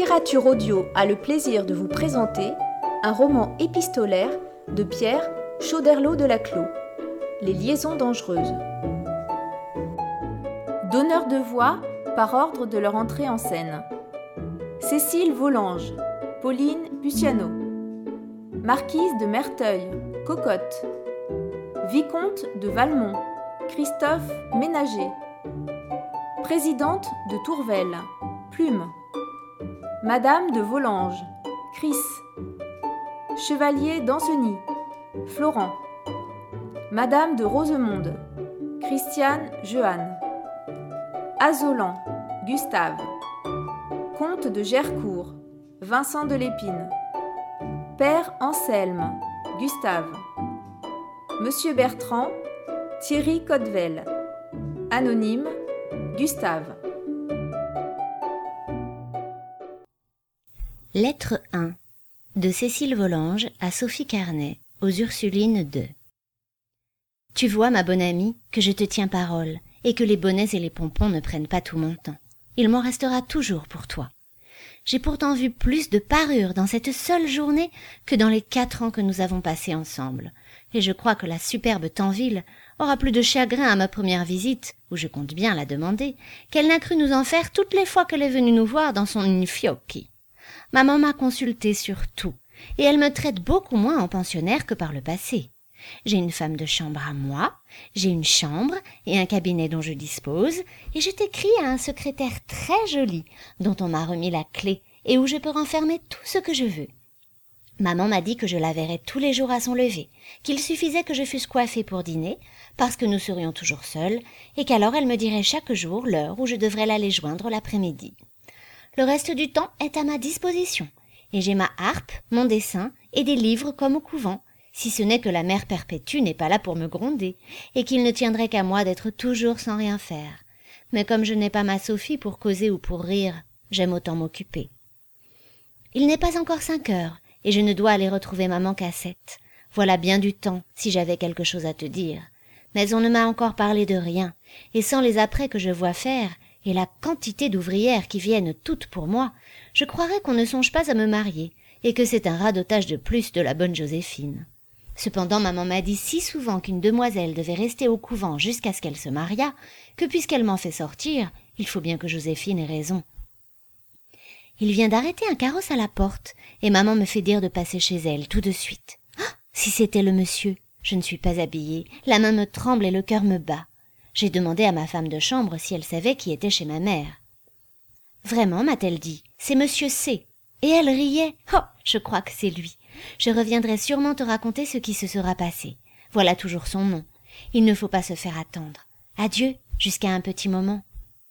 Littérature Audio a le plaisir de vous présenter un roman épistolaire de Pierre Chauderlot de Laclos, Les liaisons dangereuses. Donneurs de voix par ordre de leur entrée en scène. Cécile Volange, Pauline Bussiano, Marquise de Merteuil, Cocotte, Vicomte de Valmont, Christophe Ménager, Présidente de Tourvel, Plume, Madame de Volanges, Chris, Chevalier d'Ancenis, Florent, Madame de Rosemonde, Christiane Jehanne, Azolan, Gustave, Comte de Gercourt, Vincent de Lépine, Père Anselme, Gustave, Monsieur Bertrand, Thierry Codvel, Anonyme, Gustave. Lettre 1 de Cécile Volange à Sophie Carnet, aux Ursulines de. Tu vois, ma bonne amie, que je te tiens parole, et que les bonnets et les pompons ne prennent pas tout mon temps. Il m'en restera toujours pour toi. J'ai pourtant vu plus de parures dans cette seule journée que dans les 4 ans que nous avons passés ensemble, et je crois que la superbe Tanville aura plus de chagrin à ma première visite, où je compte bien la demander, qu'elle n'a cru nous en faire toutes les fois qu'elle est venue nous voir dans son infiocchi. Maman m'a consultée sur tout, et elle me traite beaucoup moins en pensionnaire que par le passé. J'ai une femme de chambre à moi, j'ai une chambre et un cabinet dont je dispose, et je t'écris à un secrétaire très joli, dont on m'a remis la clé, et où je peux renfermer tout ce que je veux. Maman m'a dit que je la verrais tous les jours à son lever, qu'il suffisait que je fusse coiffée pour dîner, parce que nous serions toujours seuls, et qu'alors elle me dirait chaque jour l'heure où je devrais l'aller joindre l'après-midi. Le reste du temps est à ma disposition, et j'ai ma harpe, mon dessin et des livres comme au couvent, si ce n'est que la mère perpétue n'est pas là pour me gronder, et qu'il ne tiendrait qu'à moi d'être toujours sans rien faire. Mais comme je n'ai pas ma Sophie pour causer ou pour rire, j'aime autant m'occuper. Il n'est pas encore 5 heures, et je ne dois aller retrouver maman qu'à 7. Voilà bien du temps, si j'avais quelque chose à te dire. Mais on ne m'a encore parlé de rien, et sans les apprêts que je vois faire, et la quantité d'ouvrières qui viennent toutes pour moi, je croirais qu'on ne songe pas à me marier, et que c'est un radotage de plus de la bonne Joséphine. Cependant, maman m'a dit si souvent qu'une demoiselle devait rester au couvent jusqu'à ce qu'elle se mariât, que puisqu'elle m'en fait sortir, il faut bien que Joséphine ait raison. Il vient d'arrêter un carrosse à la porte, et maman me fait dire de passer chez elle tout de suite. Ah, si c'était le monsieur! Je ne suis pas habillée, la main me tremble et le cœur me bat. J'ai demandé à ma femme de chambre si elle savait qui était chez ma mère. « Vraiment, m'a-t-elle dit, c'est monsieur C. » Et elle riait. « Oh, je crois que c'est lui. Je reviendrai sûrement te raconter ce qui se sera passé. Voilà toujours son nom. Il ne faut pas se faire attendre. Adieu, jusqu'à un petit moment. »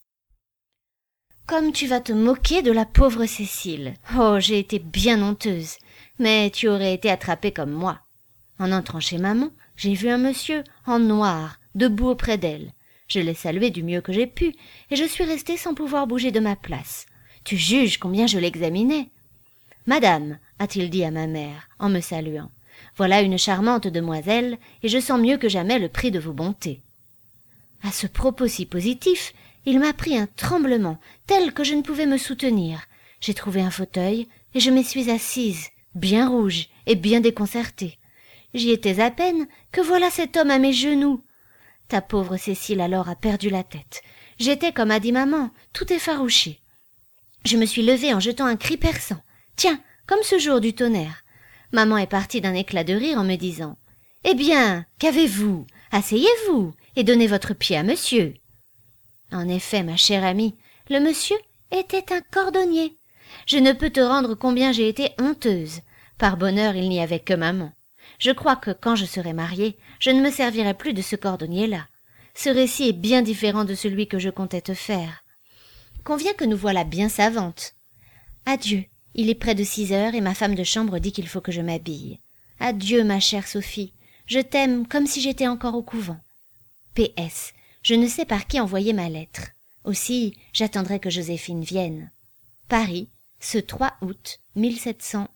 Comme tu vas te moquer de la pauvre Cécile. Oh, j'ai été bien honteuse. Mais tu aurais été attrapée comme moi. En entrant chez maman, j'ai vu un monsieur en noir, debout auprès d'elle. Je l'ai salué du mieux que j'ai pu, et je suis restée sans pouvoir bouger de ma place. Tu juges combien je l'examinais. « Madame, a-t-il dit à ma mère, en me saluant, voilà une charmante demoiselle, et je sens mieux que jamais le prix de vos bontés. » À ce propos si positif, il m'a pris un tremblement, tel que je ne pouvais me soutenir. J'ai trouvé un fauteuil, et je m'y suis assise, bien rouge et bien déconcertée. J'y étais à peine, que voilà cet homme à mes genoux. Ta pauvre Cécile alors a perdu la tête. J'étais, comme a dit maman, tout effarouchée. Je me suis levée en jetant un cri perçant. Tiens, comme ce jour du tonnerre. Maman est partie d'un éclat de rire en me disant « Eh bien, qu'avez-vous? Asseyez-vous et donnez votre pied à monsieur. » En effet, ma chère amie, le monsieur était un cordonnier. Je ne peux te rendre combien j'ai été honteuse. Par bonheur, il n'y avait que maman. Je crois que quand je serai mariée, je ne me servirai plus de ce cordonnier-là. Ce récit est bien différent de celui que je comptais te faire. Conviens que nous voilà bien savantes. Adieu, il est près de 6 heures et ma femme de chambre dit qu'il faut que je m'habille. Adieu, ma chère Sophie, je t'aime comme si j'étais encore au couvent. P.S. Je ne sais par qui envoyer ma lettre. Aussi, j'attendrai que Joséphine vienne. Paris, ce 3 août 1700.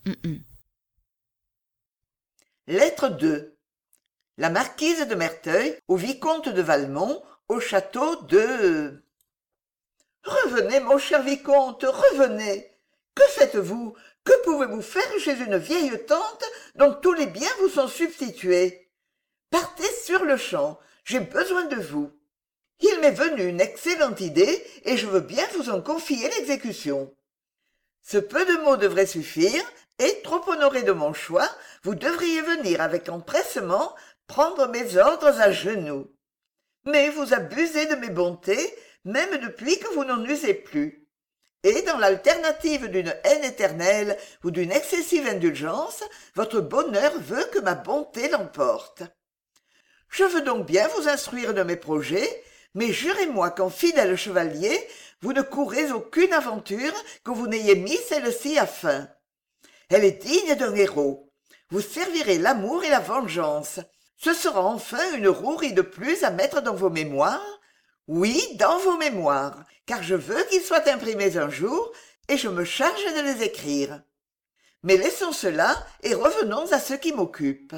Lettre 2. La marquise de Merteuil au vicomte de Valmont, au château de... « Revenez, mon cher vicomte, revenez. Que faites-vous? Que pouvez-vous faire chez une vieille tante dont tous les biens vous sont substitués? Partez sur-le-champ, j'ai besoin de vous. Il m'est venu une excellente idée et je veux bien vous en confier l'exécution. Ce peu de mots devrait suffire, et, trop honoré de mon choix, vous devriez venir avec empressement prendre mes ordres à genoux. Mais vous abusez de mes bontés, même depuis que vous n'en usez plus. Et dans l'alternative d'une haine éternelle ou d'une excessive indulgence, votre bonheur veut que ma bonté l'emporte. Je veux donc bien vous instruire de mes projets, mais jurez-moi qu'en fidèle chevalier, vous ne courrez aucune aventure que vous n'ayez mis celle-ci à fin. Elle est digne d'un héros. Vous servirez l'amour et la vengeance. Ce sera enfin une rouerie de plus à mettre dans vos mémoires. Oui, dans vos mémoires, car je veux qu'ils soient imprimés un jour, et je me charge de les écrire. Mais laissons cela et revenons à ce qui m'occupe.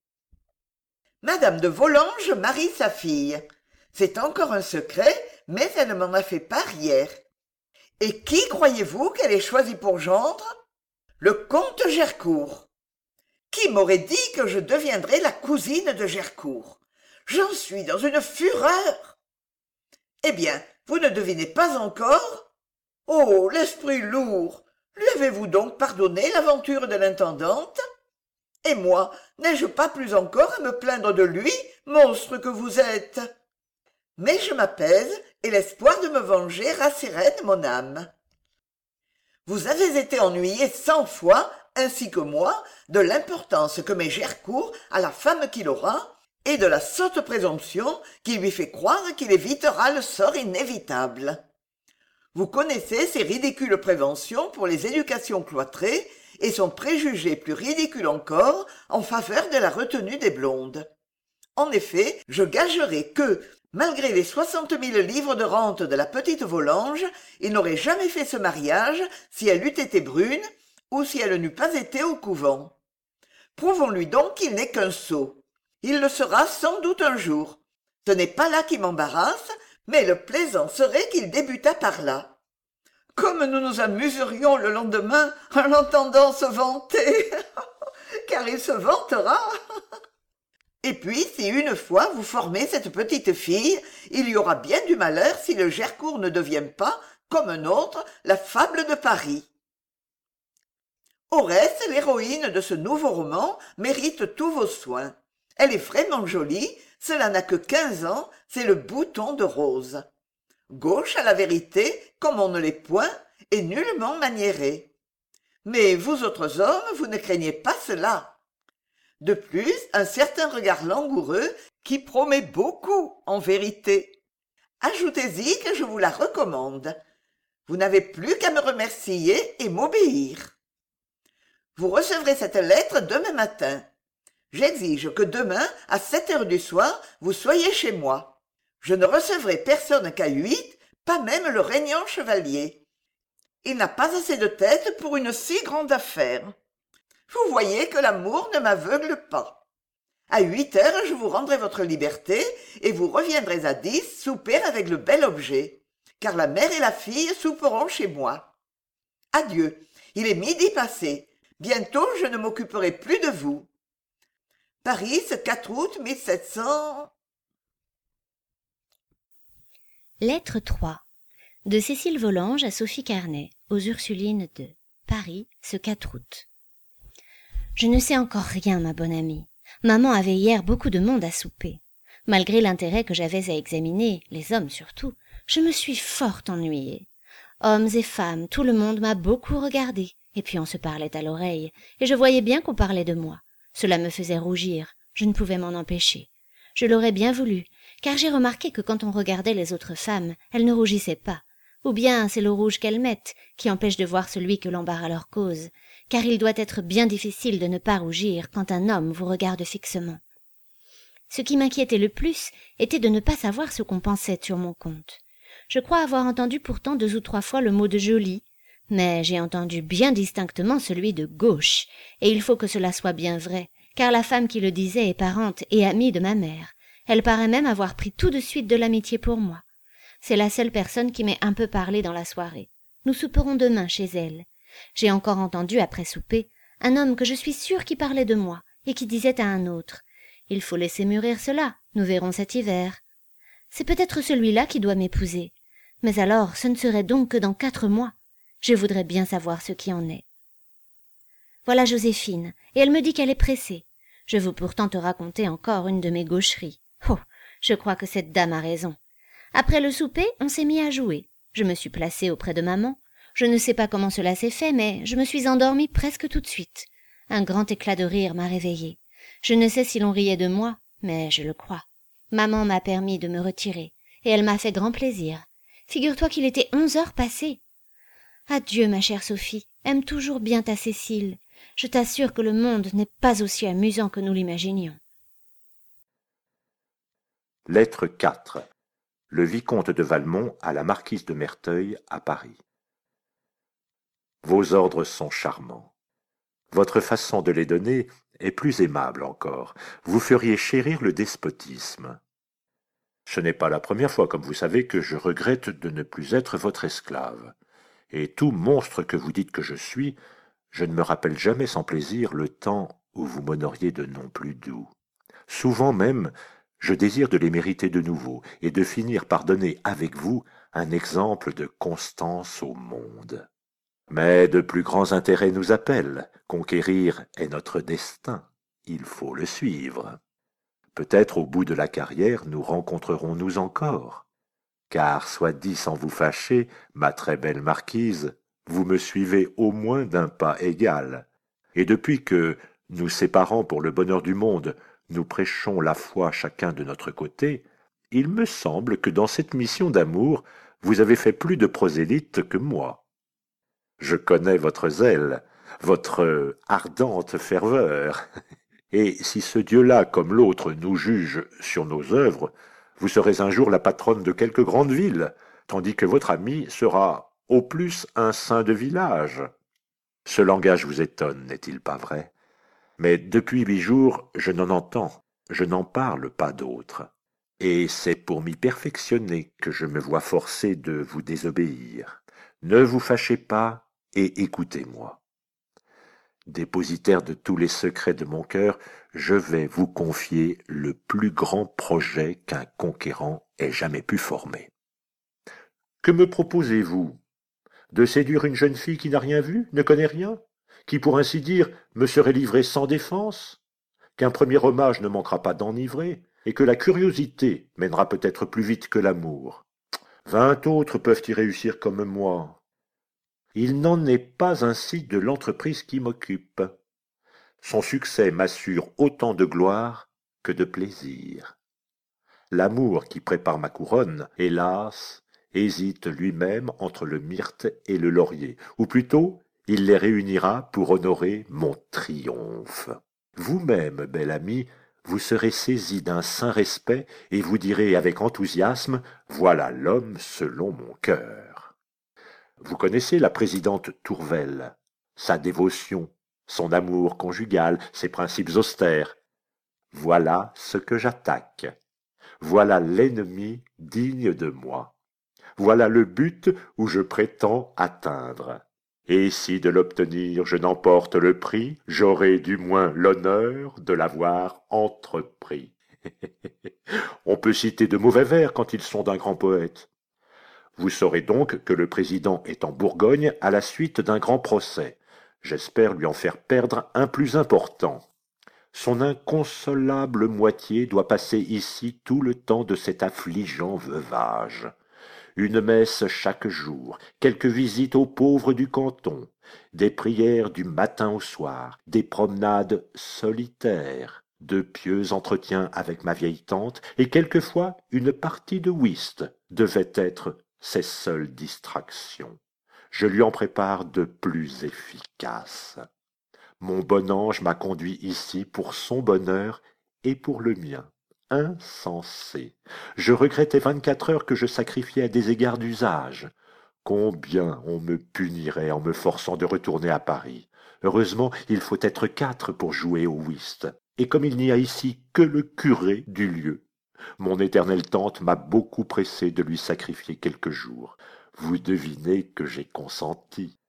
Madame de Volanges marie sa fille. C'est encore un secret, mais elle m'en a fait part hier. Et qui croyez-vous qu'elle ait choisi pour gendre? Le comte Gercourt. Qui m'aurait dit que je deviendrais la cousine de Gercourt? J'en suis dans une fureur. Eh bien, vous ne devinez pas encore? Oh, l'esprit lourd! Lui avez-vous donc pardonné l'aventure de l'intendante? Et moi, n'ai-je pas plus encore à me plaindre de lui, monstre que vous êtes? Mais je m'apaise, et l'espoir de me venger rassérène mon âme. Vous avez été ennuyé 100 fois, ainsi que moi, de l'importance que met Gercourt à la femme qu'il aura, et de la sotte présomption qui lui fait croire qu'il évitera le sort inévitable. Vous connaissez ses ridicules préventions pour les éducations cloîtrées et son préjugé plus ridicule encore en faveur de la retenue des blondes. En effet, je gagerais que, malgré les 60 000 livres de rente de la petite Volanges, il n'aurait jamais fait ce mariage si elle eût été brune ou si elle n'eût pas été au couvent. Prouvons-lui donc qu'il n'est qu'un sot. Il le sera sans doute un jour. Ce n'est pas là qui m'embarrasse, mais le plaisant serait qu'il débutât par là. Comme nous nous amuserions le lendemain en l'entendant se vanter, car il se vantera. Et puis, si une fois vous formez cette petite fille, il y aura bien du malheur si le Gercourt ne devient pas, comme un autre, la fable de Paris. Oreste, l'héroïne de ce nouveau roman, mérite tous vos soins. Elle est vraiment jolie, cela n'a que 15 ans, c'est le bouton de rose. Gauche à la vérité, comme on ne l'est point, et nullement maniérée. Mais vous autres hommes, vous ne craignez pas cela. De plus, un certain regard langoureux qui promet beaucoup en vérité. Ajoutez-y que je vous la recommande. Vous n'avez plus qu'à me remercier et m'obéir. Vous recevrez cette lettre demain matin. J'exige que demain, à 7 heures du soir, vous soyez chez moi. Je ne recevrai personne qu'à 8, pas même le régnant chevalier. Il n'a pas assez de tête pour une si grande affaire. Vous voyez que l'amour ne m'aveugle pas. À 8 heures, je vous rendrai votre liberté et vous reviendrez à 10 souper avec le bel objet, car la mère et la fille souperont chez moi. Adieu, il est midi passé. Bientôt, je ne m'occuperai plus de vous. Paris, 4 août 1700... Lettre 3 de Cécile Volanges à Sophie Carnet, aux Ursulines de Paris, ce 4 août. Je ne sais encore rien, ma bonne amie. Maman avait hier beaucoup de monde à souper. Malgré l'intérêt que j'avais à examiner, les hommes surtout, je me suis fort ennuyée. Hommes et femmes, tout le monde m'a beaucoup regardée, et puis on se parlait à l'oreille, et je voyais bien qu'on parlait de moi. Cela me faisait rougir, je ne pouvais m'en empêcher. Je l'aurais bien voulu, car j'ai remarqué que quand on regardait les autres femmes, elles ne rougissaient pas. Ou bien c'est le rouge qu'elles mettent qui empêche de voir celui que l'embarras leur cause, car il doit être bien difficile de ne pas rougir quand un homme vous regarde fixement. Ce qui m'inquiétait le plus était de ne pas savoir ce qu'on pensait sur mon compte. Je crois avoir entendu pourtant 2 ou 3 fois le mot de jolie, mais j'ai entendu bien distinctement celui de gauche, et il faut que cela soit bien vrai, car la femme qui le disait est parente et amie de ma mère. Elle paraît même avoir pris tout de suite de l'amitié pour moi. C'est la seule personne qui m'ait un peu parlé dans la soirée. Nous souperons demain chez elle. J'ai encore entendu, après souper, un homme que je suis sûre qui parlait de moi, et qui disait à un autre « Il faut laisser mûrir cela, nous verrons cet hiver. » C'est peut-être celui-là qui doit m'épouser. Mais alors, ce ne serait donc que dans 4 mois. Je voudrais bien savoir ce qui en est. Voilà Joséphine, et elle me dit qu'elle est pressée. Je veux pourtant te raconter encore une de mes gaucheries. Oh, je crois que cette dame a raison. Après le souper, on s'est mis à jouer. Je me suis placée auprès de maman. Je ne sais pas comment cela s'est fait, mais je me suis endormie presque tout de suite. Un grand éclat de rire m'a réveillée. Je ne sais si l'on riait de moi, mais je le crois. Maman m'a permis de me retirer, et elle m'a fait grand plaisir. Figure-toi qu'il était 11 heures passées. Adieu, ma chère Sophie, aime toujours bien ta Cécile. Je t'assure que le monde n'est pas aussi amusant que nous l'imaginions. Lettre 4. Le vicomte de Valmont à la marquise de Merteuil à Paris. Vos ordres sont charmants. Votre façon de les donner est plus aimable encore. Vous feriez chérir le despotisme. Ce n'est pas la première fois, comme vous savez, que je regrette de ne plus être votre esclave. Et tout monstre que vous dites que je suis, je ne me rappelle jamais sans plaisir le temps où vous m'honoriez de noms plus doux. Souvent même, je désire de les mériter de nouveau et de finir par donner avec vous un exemple de constance au monde. Mais de plus grands intérêts nous appellent. Conquérir est notre destin. Il faut le suivre. Peut-être au bout de la carrière nous rencontrerons-nous encore. Car, soit dit sans vous fâcher, ma très belle marquise, vous me suivez au moins d'un pas égal. Et depuis que, nous séparant pour le bonheur du monde, nous prêchons la foi chacun de notre côté, il me semble que dans cette mission d'amour, vous avez fait plus de prosélytes que moi. Je connais votre zèle, votre ardente ferveur. Et si ce Dieu-là, comme l'autre, nous juge sur nos œuvres, vous serez un jour la patronne de quelque grande ville, tandis que votre ami sera au plus un saint de village. Ce langage vous étonne, n'est-il pas vrai? Mais depuis 8 jours, je n'en entends, je n'en parle pas d'autre. Et c'est pour m'y perfectionner que je me vois forcé de vous désobéir. Ne vous fâchez pas et écoutez-moi. Dépositaire de tous les secrets de mon cœur, je vais vous confier le plus grand projet qu'un conquérant ait jamais pu former. Que me proposez-vous? De séduire une jeune fille qui n'a rien vu, ne connaît rien, qui, pour ainsi dire, me serait livrée sans défense? Qu'un premier hommage ne manquera pas d'enivrer, et que la curiosité mènera peut-être plus vite que l'amour? 20 autres peuvent y réussir comme moi. Il n'en est pas ainsi de l'entreprise qui m'occupe. Son succès m'assure autant de gloire que de plaisir. L'amour qui prépare ma couronne, hélas, hésite lui-même entre le myrte et le laurier, ou plutôt, il les réunira pour honorer mon triomphe. Vous-même, bel ami, vous serez saisi d'un saint respect et vous direz avec enthousiasme « Voilà l'homme selon mon cœur ». Vous connaissez la présidente Tourvel, sa dévotion, son amour conjugal, ses principes austères. Voilà ce que j'attaque. Voilà l'ennemi digne de moi. Voilà le but où je prétends atteindre. Et si de l'obtenir je n'emporte le prix, j'aurai du moins l'honneur de l'avoir entrepris. On peut citer de mauvais vers quand ils sont d'un grand poète. Vous saurez donc que le président est en Bourgogne à la suite d'un grand procès. J'espère lui en faire perdre un plus important. Son inconsolable moitié doit passer ici tout le temps de cet affligeant veuvage. Une messe chaque jour, quelques visites aux pauvres du canton, des prières du matin au soir, des promenades solitaires, de pieux entretiens avec ma vieille tante, et quelquefois une partie de whist devait être ses seules distractions. Je lui en prépare de plus efficaces. Mon bon ange m'a conduit ici pour son bonheur et pour le mien. Insensé. Je regrettais 24 heures que je sacrifiais à des égards d'usage. Combien on me punirait en me forçant de retourner à Paris. Heureusement, il faut être 4 pour jouer au whist. Et comme il n'y a ici que le curé du lieu, mon éternelle tante m'a beaucoup pressé de lui sacrifier quelques jours. Vous devinez que j'ai consenti.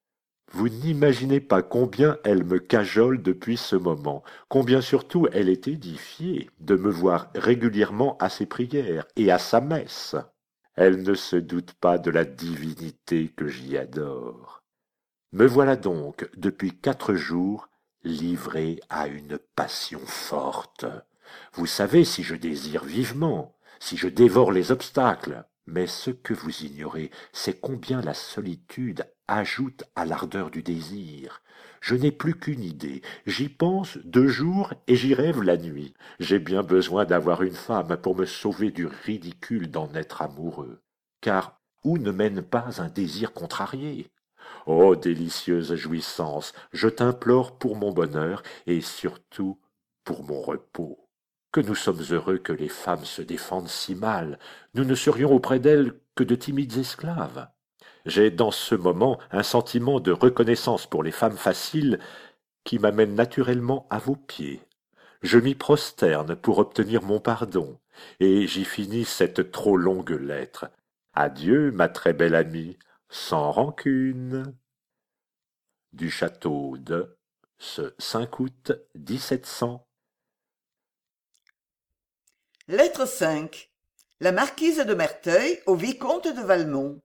Vous n'imaginez pas combien elle me cajole depuis ce moment, combien surtout elle est édifiée de me voir régulièrement à ses prières et à sa messe. Elle ne se doute pas de la divinité que j'y adore. Me voilà donc, depuis 4 jours, livré à une passion forte. Vous savez si je désire vivement, si je dévore les obstacles, mais ce que vous ignorez, c'est combien la solitude ajoute à l'ardeur du désir. Je n'ai plus qu'une idée, j'y pense 2 jours et j'y rêve la nuit. J'ai bien besoin d'avoir une femme pour me sauver du ridicule d'en être amoureux. Car où ne mène pas un désir contrarié? Ô délicieuse jouissance, je t'implore pour mon bonheur et surtout pour mon repos. Que nous sommes heureux que les femmes se défendent si mal, nous ne serions auprès d'elles que de timides esclaves. J'ai dans ce moment un sentiment de reconnaissance pour les femmes faciles qui m'amène naturellement à vos pieds. Je m'y prosterne pour obtenir mon pardon, et j'y finis cette trop longue lettre. Adieu, ma très belle amie, sans rancune. Du château de ce 5 août 1700. Lettre 5. La marquise de Merteuil au vicomte de Valmont.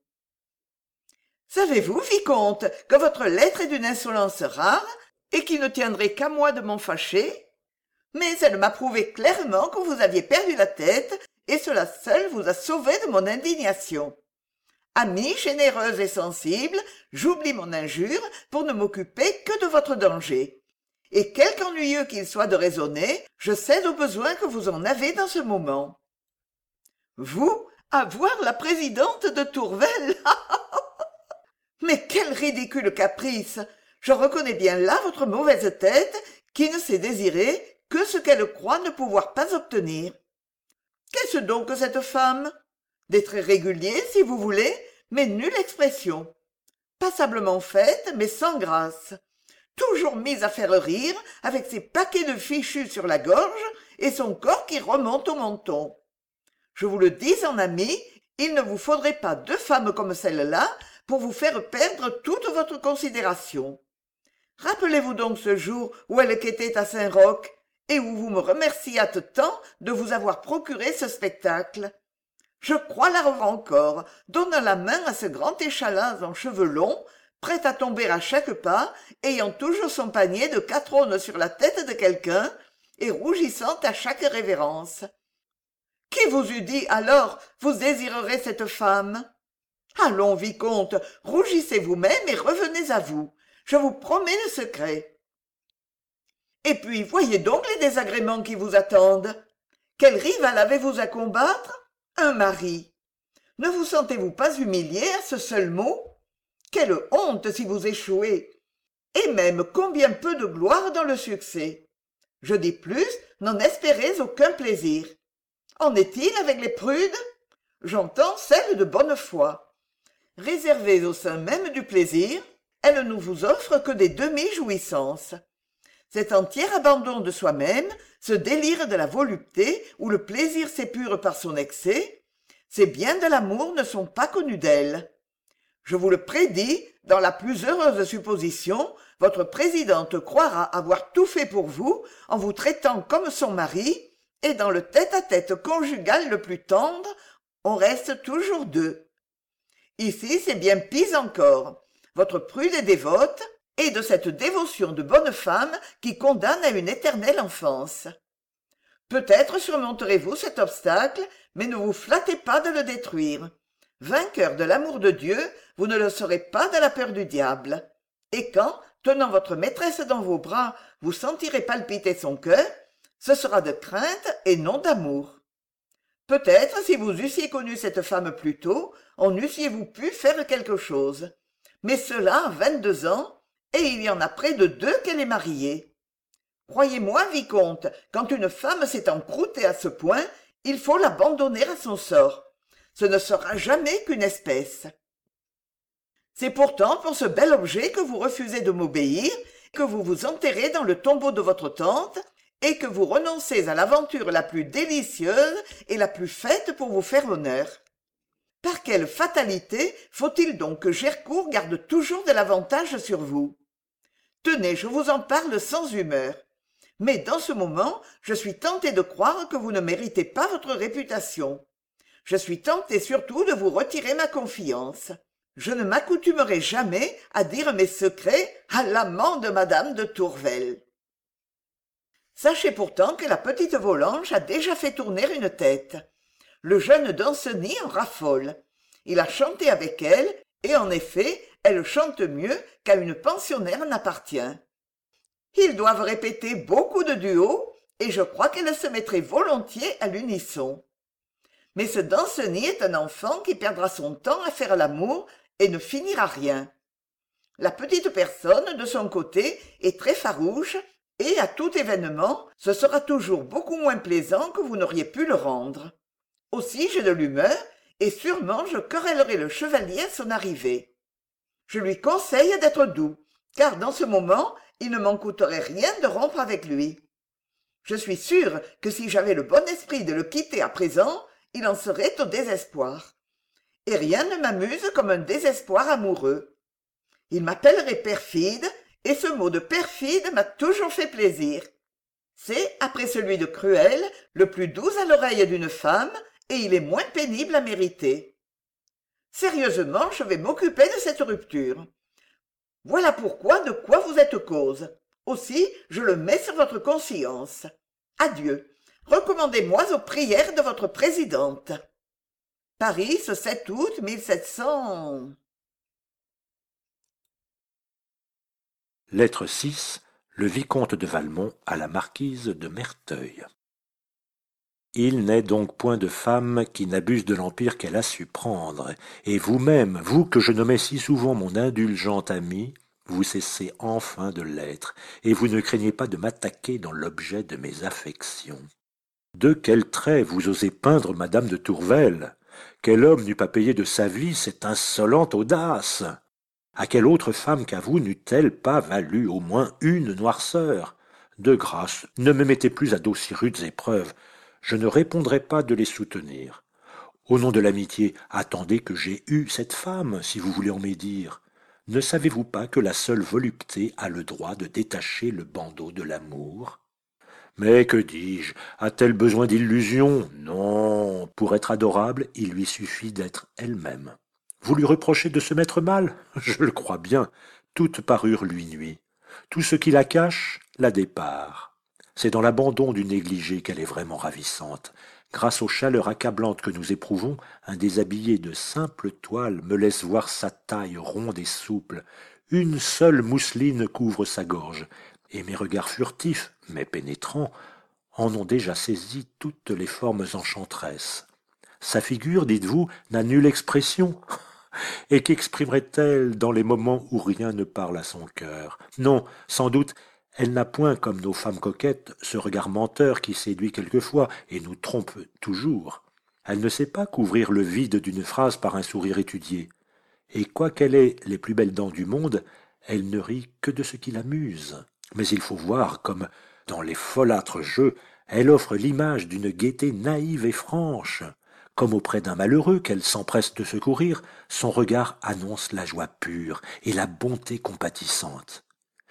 Savez-vous, vicomte, que votre lettre est d'une insolence rare et qu'il ne tiendrait qu'à moi de m'en fâcher? Mais elle m'a prouvé clairement que vous aviez perdu la tête et cela seul vous a sauvé de mon indignation. Amie généreuse et sensible, j'oublie mon injure pour ne m'occuper que de votre danger. Et quelque ennuyeux qu'il soit de raisonner, je cède au besoin que vous en avez dans ce moment. Vous, avoir la présidente de Tourvel? Mais quel ridicule caprice! Je reconnais bien là votre mauvaise tête qui ne sait désirer que ce qu'elle croit ne pouvoir pas obtenir. Qu'est-ce donc que cette femme? Des traits réguliers, si vous voulez, mais nulle expression. Passablement faite, mais sans grâce. Toujours mise à faire rire, avec ses paquets de fichus sur la gorge et son corps qui remonte au menton. Je vous le dis en ami, il ne vous faudrait pas 2 femmes comme celle-là pour vous faire perdre toute votre considération. Rappelez-vous donc ce jour où elle quêtait à Saint-Roch et où vous me remerciâtes tant de vous avoir procuré ce spectacle. Je crois la revoir encore, donnant la main à ce grand échalas en cheveux longs, prêt à tomber à chaque pas, ayant toujours son panier de 4 aunes sur la tête de quelqu'un, et rougissant à chaque révérence. Qui vous eût dit alors, vous désirerez cette femme? Allons, vicomte, rougissez vous-même et revenez à vous. Je vous promets le secret. Et puis, voyez donc les désagréments qui vous attendent. Quel rival avez-vous à combattre? Un mari. Ne vous sentez-vous pas humilié à ce seul mot? Quelle honte si vous échouez! Et même combien peu de gloire dans le succès! Je dis plus, n'en espérez aucun plaisir. En est-il avec les prudes? J'entends celles de bonne foi. Réservées au sein même du plaisir, elles ne vous offrent que des demi-jouissances. Cet entier abandon de soi-même, ce délire de la volupté où le plaisir s'épure par son excès, ces biens de l'amour ne sont pas connus d'elles. Je vous le prédis, dans la plus heureuse supposition, votre présidente croira avoir tout fait pour vous en vous traitant comme son mari, et dans le tête-à-tête conjugal le plus tendre, on reste toujours 2. Ici, c'est bien pis encore. Votre prude est dévote, et de cette dévotion de bonne femme qui condamne à une éternelle enfance. Peut-être surmonterez-vous cet obstacle, mais ne vous flattez pas de le détruire. Vainqueur de l'amour de Dieu, vous ne le serez pas de la peur du diable. Et quand, tenant votre maîtresse dans vos bras, vous sentirez palpiter son cœur, ce sera de crainte et non d'amour. Peut-être, si vous eussiez connu cette femme plus tôt, en eussiez-vous pu faire quelque chose. Mais cela a 22 ans, et il y en a près de 2 qu'elle est mariée. Croyez-moi, vicomte, quand une femme s'est encroûtée à ce point, il faut l'abandonner à son sort. Ce ne sera jamais qu'une espèce. C'est pourtant pour ce bel objet que vous refusez de m'obéir, que vous vous enterrez dans le tombeau de votre tante, et que vous renoncez à l'aventure la plus délicieuse et la plus faite pour vous faire honneur. Par quelle fatalité faut-il donc que Gercourt garde toujours de l'avantage sur vous? Tenez, je vous en parle sans humeur. Mais dans ce moment, je suis tentée de croire que vous ne méritez pas votre réputation. Je suis tentée surtout de vous retirer ma confiance. Je ne m'accoutumerai jamais à dire mes secrets à l'amant de madame de Tourvel. Sachez pourtant que la petite Volanges a déjà fait tourner une tête. Le jeune Danceny en raffole. Il a chanté avec elle, et en effet, elle chante mieux qu'à une pensionnaire n'appartient. Ils doivent répéter beaucoup de duos, et je crois qu'elle se mettrait volontiers à l'unisson. Mais ce Danceny est un enfant qui perdra son temps à faire l'amour et ne finira rien. La petite personne, de son côté, est très farouche, et à tout événement, ce sera toujours beaucoup moins plaisant que vous n'auriez pu le rendre. Aussi j'ai de l'humeur, et sûrement je querellerai le chevalier à son arrivée. Je lui conseille d'être doux, car dans ce moment, il ne m'en coûterait rien de rompre avec lui. Je suis sûre que si j'avais le bon esprit de le quitter à présent, il en serait au désespoir. Et rien ne m'amuse comme un désespoir amoureux. Il m'appellerait perfide, et ce mot de perfide m'a toujours fait plaisir. C'est, après celui de cruel, le plus doux à l'oreille d'une femme, et il est moins pénible à mériter. Sérieusement, je vais m'occuper de cette rupture. Voilà pourquoi de quoi vous êtes cause. Aussi, je le mets sur votre conscience. Adieu. Recommandez-moi aux prières de votre présidente. Paris, ce 7 août 1700... Lettre 6. Le vicomte de Valmont à la marquise de Merteuil. Il n'est donc point de femme qui n'abuse de l'empire qu'elle a su prendre, et vous-même, vous que je nommais si souvent mon indulgent ami, vous cessez enfin de l'être, et vous ne craignez pas de m'attaquer dans l'objet de mes affections. De quel trait vous osez peindre madame de Tourvel? Quel homme n'eût pas payé de sa vie cette insolente audace? À quelle autre femme qu'à vous n'eût-elle pas valu au moins une noirceur? De grâce, ne me mettez plus à d'aussi rudes épreuves. Je ne répondrai pas de les soutenir. Au nom de l'amitié, attendez que j'aie eu cette femme, si vous voulez en médire. Ne savez-vous pas que la seule volupté a le droit de détacher le bandeau de l'amour? Mais que dis-je? A-t-elle besoin d'illusions? Non, pour être adorable, il lui suffit d'être elle-même. Vous lui reprochez de se mettre mal? Je le crois bien, toute parure lui nuit. Tout ce qui la cache, la dépare. C'est dans l'abandon du négligé qu'elle est vraiment ravissante. Grâce aux chaleurs accablantes que nous éprouvons, un déshabillé de simple toile me laisse voir sa taille ronde et souple. Une seule mousseline couvre sa gorge, et mes regards furtifs, mais pénétrants, en ont déjà saisi toutes les formes enchanteresses. Sa figure, dites-vous, n'a nulle expression. Et qu'exprimerait-elle dans les moments où rien ne parle à son cœur? Non, sans doute, elle n'a point, comme nos femmes coquettes, ce regard menteur qui séduit quelquefois et nous trompe toujours. Elle ne sait pas couvrir le vide d'une phrase par un sourire étudié. Et quoiqu'elle ait les plus belles dents du monde, elle ne rit que de ce qui l'amuse. Mais il faut voir comme, dans les folâtres jeux, elle offre l'image d'une gaieté naïve et franche. Comme auprès d'un malheureux qu'elle s'empresse de secourir, son regard annonce la joie pure et la bonté compatissante.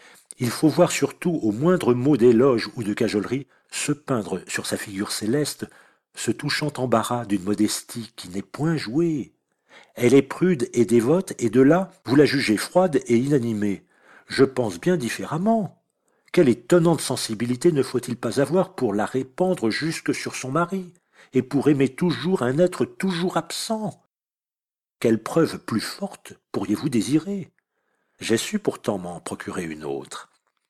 Il faut voir surtout au moindre mot d'éloge ou de cajolerie se peindre sur sa figure céleste ce touchant embarras d'une modestie qui n'est point jouée. Elle est prude et dévote, et de là, vous la jugez froide et inanimée. Je pense bien différemment. Quelle étonnante sensibilité ne faut-il pas avoir pour la répandre jusque sur son mari, et pour aimer toujours un être toujours absent? Quelle preuve plus forte pourriez-vous désirer? J'ai su pourtant m'en procurer une autre.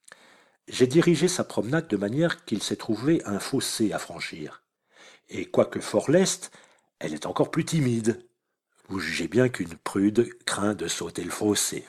J'ai dirigé sa promenade de manière qu'il s'est trouvé un fossé à franchir. Et quoique fort leste, elle est encore plus timide. Vous jugez bien qu'une prude craint de sauter le fossé.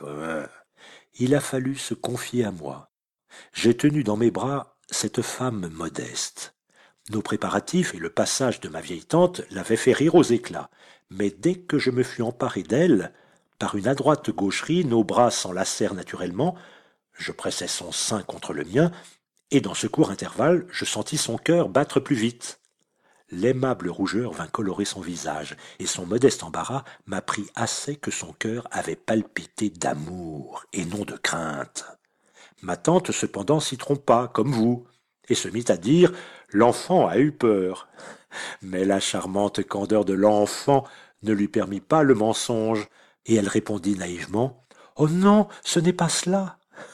Il a fallu se confier à moi. J'ai tenu dans mes bras cette femme modeste. Nos préparatifs et le passage de ma vieille tante l'avaient fait rire aux éclats. Mais dès que je me fus emparé d'elle, par une adroite gaucherie, nos bras s'enlacèrent naturellement, je pressai son sein contre le mien, et dans ce court intervalle, je sentis son cœur battre plus vite. L'aimable rougeur vint colorer son visage, et son modeste embarras m'apprit assez que son cœur avait palpité d'amour et non de crainte. Ma tante cependant s'y trompa, comme vous, et se mit à dire « L'enfant a eu peur ». Mais la charmante candeur de l'enfant ne lui permit pas le mensonge, et elle répondit naïvement « Oh non, ce n'est pas cela !»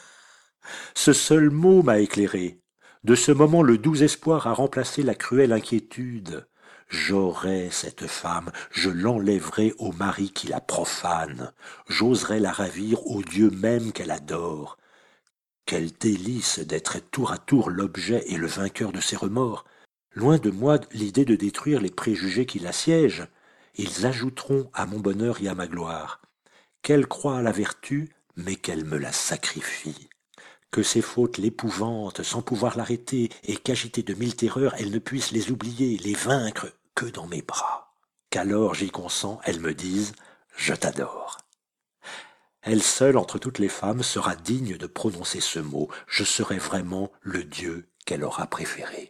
Ce seul mot m'a éclairé. De ce moment, le doux espoir a remplacé la cruelle inquiétude. J'aurai cette femme, je l'enlèverai au mari qui la profane. J'oserai la ravir au Dieu même qu'elle adore. Quel délice d'être tour à tour l'objet et le vainqueur de ses remords. Loin de moi l'idée de détruire les préjugés qui l'assiègent. Ils ajouteront à mon bonheur et à ma gloire. Qu'elle croie à la vertu, mais qu'elle me la sacrifie. Que ses fautes l'épouvantent sans pouvoir l'arrêter, et qu'agitée de mille terreurs, elle ne puisse les oublier, les vaincre que dans mes bras. Qu'alors j'y consens, elle me dise « Je t'adore ». Elle seule entre toutes les femmes sera digne de prononcer ce mot. Je serai vraiment le Dieu qu'elle aura préféré.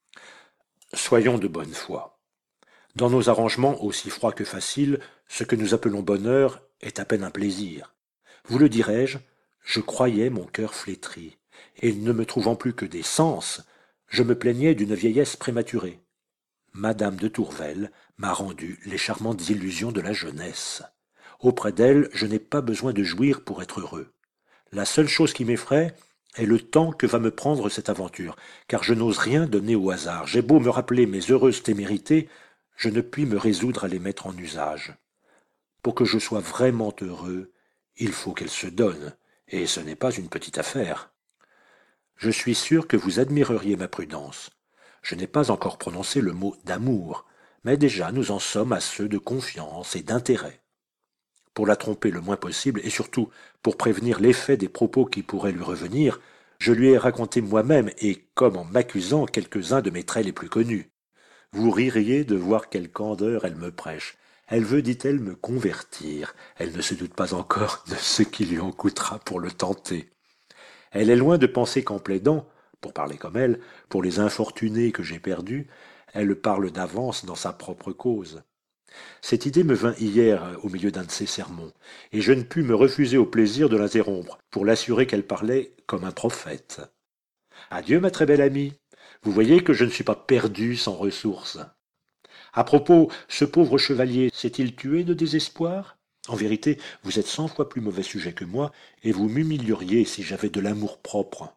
Soyons de bonne foi. Dans nos arrangements aussi froids que faciles, ce que nous appelons bonheur est à peine un plaisir. Vous le dirai-je, je croyais mon cœur flétri, et ne me trouvant plus que des sens, je me plaignais d'une vieillesse prématurée. Madame de Tourvel m'a rendu les charmantes illusions de la jeunesse. Auprès d'elle, je n'ai pas besoin de jouir pour être heureux. La seule chose qui m'effraie est le temps que va me prendre cette aventure, car je n'ose rien donner au hasard. J'ai beau me rappeler mes heureuses témérités, je ne puis me résoudre à les mettre en usage. Pour que je sois vraiment heureux, il faut qu'elle se donne, et ce n'est pas une petite affaire. Je suis sûr que vous admireriez ma prudence. Je n'ai pas encore prononcé le mot d'amour, mais déjà nous en sommes à ceux de confiance et d'intérêt. Pour la tromper le moins possible, et surtout pour prévenir l'effet des propos qui pourraient lui revenir, je lui ai raconté moi-même, et comme en m'accusant, quelques-uns de mes traits les plus connus. Vous ririez de voir quelle candeur elle me prêche. Elle veut, dit-elle, me convertir. Elle ne se doute pas encore de ce qui lui en coûtera pour le tenter. Elle est loin de penser qu'en plaidant, pour parler comme elle, pour les infortunés que j'ai perdus, elle parle d'avance dans sa propre cause. Cette idée me vint hier au milieu d'un de ses sermons, et je ne pus me refuser au plaisir de l'interrompre, pour l'assurer qu'elle parlait comme un prophète. Adieu, ma très belle amie. Vous voyez que je ne suis pas perdu sans ressources. À propos, ce pauvre chevalier s'est-il tué de désespoir? En vérité, vous êtes 100 fois plus mauvais sujet que moi, et vous m'humilieriez si j'avais de l'amour-propre.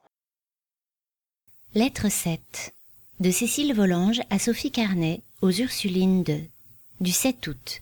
Lettre 7 de Cécile Volanges à Sophie Carnet, aux Ursulines 2, du 7 août.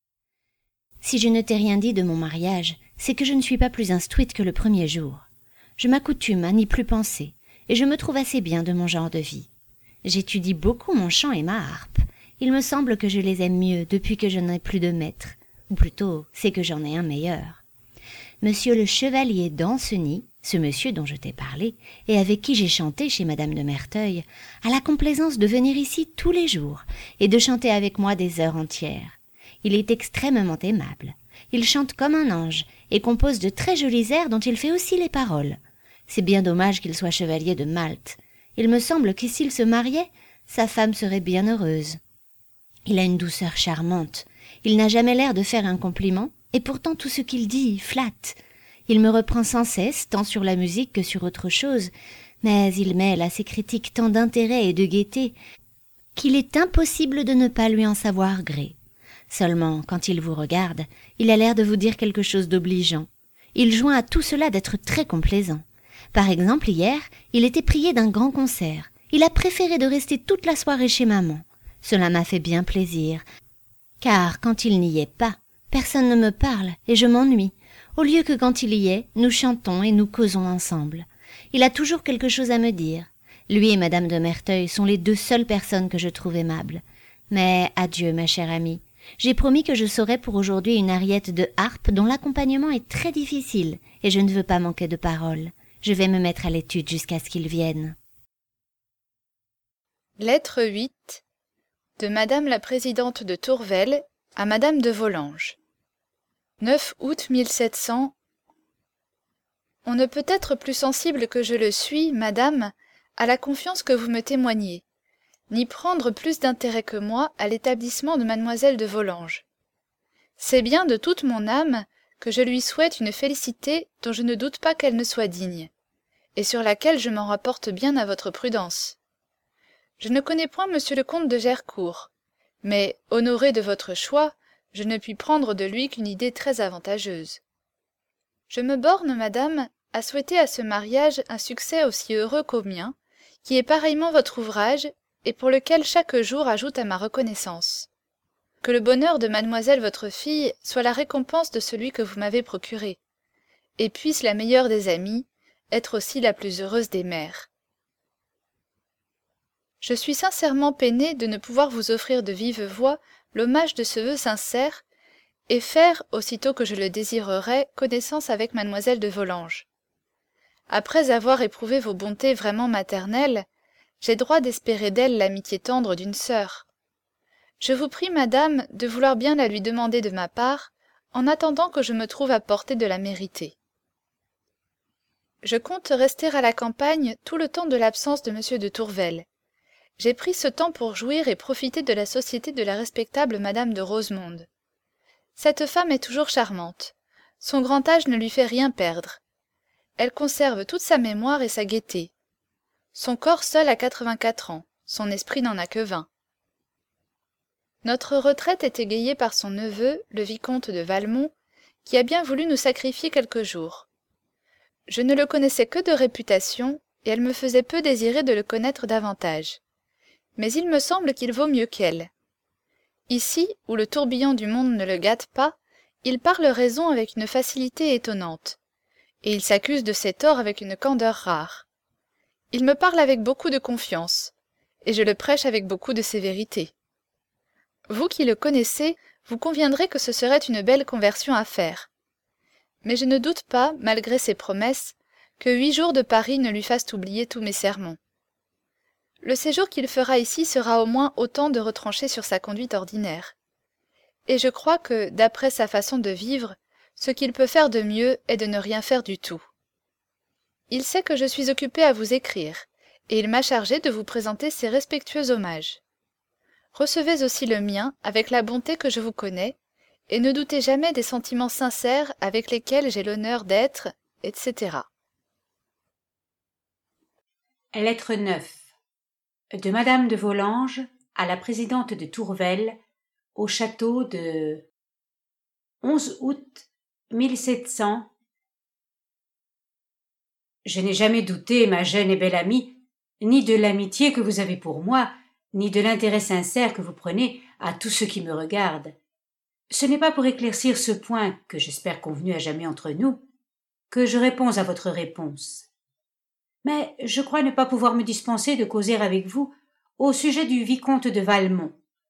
Si je ne t'ai rien dit de mon mariage, c'est que je ne suis pas plus instruite que le premier jour. Je m'accoutume à n'y plus penser, et je me trouve assez bien de mon genre de vie. J'étudie beaucoup mon chant et ma harpe. Il me semble que je les aime mieux depuis que je n'ai plus de maître, ou plutôt, c'est que j'en ai un meilleur. Monsieur le chevalier d'Ancenis, ce monsieur dont je t'ai parlé, et avec qui j'ai chanté chez madame de Merteuil, a la complaisance de venir ici tous les jours, et de chanter avec moi des heures entières. Il est extrêmement aimable. Il chante comme un ange, et compose de très jolis airs dont il fait aussi les paroles. C'est bien dommage qu'il soit chevalier de Malte. Il me semble que s'il se mariait, sa femme serait bien heureuse. Il a une douceur charmante. Il n'a jamais l'air de faire un compliment, et pourtant tout ce qu'il dit flatte. Il me reprend sans cesse, tant sur la musique que sur autre chose, mais il mêle à ses critiques tant d'intérêt et de gaieté qu'il est impossible de ne pas lui en savoir gré. Seulement, quand il vous regarde, il a l'air de vous dire quelque chose d'obligeant. Il joint à tout cela d'être très complaisant. Par exemple, hier, il était prié d'un grand concert. Il a préféré de rester toute la soirée chez maman. Cela m'a fait bien plaisir, car quand il n'y est pas, personne ne me parle et je m'ennuie, au lieu que quand il y est, nous chantons et nous causons ensemble. Il a toujours quelque chose à me dire. Lui et madame de Merteuil sont les deux seules personnes que je trouve aimables. Mais adieu, ma chère amie. J'ai promis que je saurais pour aujourd'hui une ariette de harpe dont l'accompagnement est très difficile, et je ne veux pas manquer de paroles. Je vais me mettre à l'étude jusqu'à ce qu'il vienne. Lettre 8 de Madame la Présidente de Tourvel à Madame de Volanges. 9 août 1700. On ne peut être plus sensible que je le suis, Madame, à la confiance que vous me témoignez. ni prendre plus d'intérêt que moi à l'établissement de mademoiselle de Volanges. C'est bien de toute mon âme que je lui souhaite une félicité dont je ne doute pas qu'elle ne soit digne, et sur laquelle je m'en rapporte bien à votre prudence. Je ne connais point monsieur le comte de Gercourt, mais, honoré de votre choix, je ne puis prendre de lui qu'une idée très avantageuse. Je me borne, madame, à souhaiter à ce mariage un succès aussi heureux qu'au mien, qui est pareillement votre ouvrage, et pour lequel chaque jour ajoute à ma reconnaissance. Que le bonheur de mademoiselle votre fille soit la récompense de celui que vous m'avez procuré, et puisse la meilleure des amies être aussi la plus heureuse des mères. Je suis sincèrement peinée de ne pouvoir vous offrir de vive voix l'hommage de ce vœu sincère, et faire, aussitôt que je le désirerai, connaissance avec mademoiselle de Volanges. Après avoir éprouvé vos bontés vraiment maternelles, j'ai droit d'espérer d'elle l'amitié tendre d'une sœur. Je vous prie, madame, de vouloir bien la lui demander de ma part, en attendant que je me trouve à portée de la mériter. Je compte rester à la campagne tout le temps de l'absence de monsieur de Tourvel. J'ai pris ce temps pour jouir et profiter de la société de la respectable madame de Rosemonde. Cette femme est toujours charmante. Son grand âge ne lui fait rien perdre. Elle conserve toute sa mémoire et sa gaieté. Son corps seul a 84 ans, son esprit n'en a que 20. Notre retraite est égayée par son neveu, le vicomte de Valmont, qui a bien voulu nous sacrifier quelques jours. Je ne le connaissais que de réputation, et elle me faisait peu désirer de le connaître davantage. Mais il me semble qu'il vaut mieux qu'elle. Ici, où le tourbillon du monde ne le gâte pas, il parle raison avec une facilité étonnante, et il s'accuse de ses torts avec une candeur rare. Il me parle avec beaucoup de confiance, et je le prêche avec beaucoup de sévérité. Vous qui le connaissez, vous conviendrez que ce serait une belle conversion à faire. Mais je ne doute pas, malgré ses promesses, que 8 jours de Paris ne lui fassent oublier tous mes sermons. Le séjour qu'il fera ici sera au moins autant de retranché sur sa conduite ordinaire. Et je crois que, d'après sa façon de vivre, ce qu'il peut faire de mieux est de ne rien faire du tout. Il sait que je suis occupée à vous écrire, et il m'a chargé de vous présenter ses respectueux hommages. Recevez aussi le mien avec la bonté que je vous connais, et ne doutez jamais des sentiments sincères avec lesquels j'ai l'honneur d'être, etc. Lettre 9 de Madame de Volanges à la présidente de Tourvel, au château de 11 août 1700. Je n'ai jamais douté, ma jeune et belle amie, ni de l'amitié que vous avez pour moi, ni de l'intérêt sincère que vous prenez à tout ce qui me regarde. Ce n'est pas pour éclaircir ce point, que j'espère convenu à jamais entre nous, que je réponds à votre réponse. Mais je crois ne pas pouvoir me dispenser de causer avec vous au sujet du vicomte de Valmont.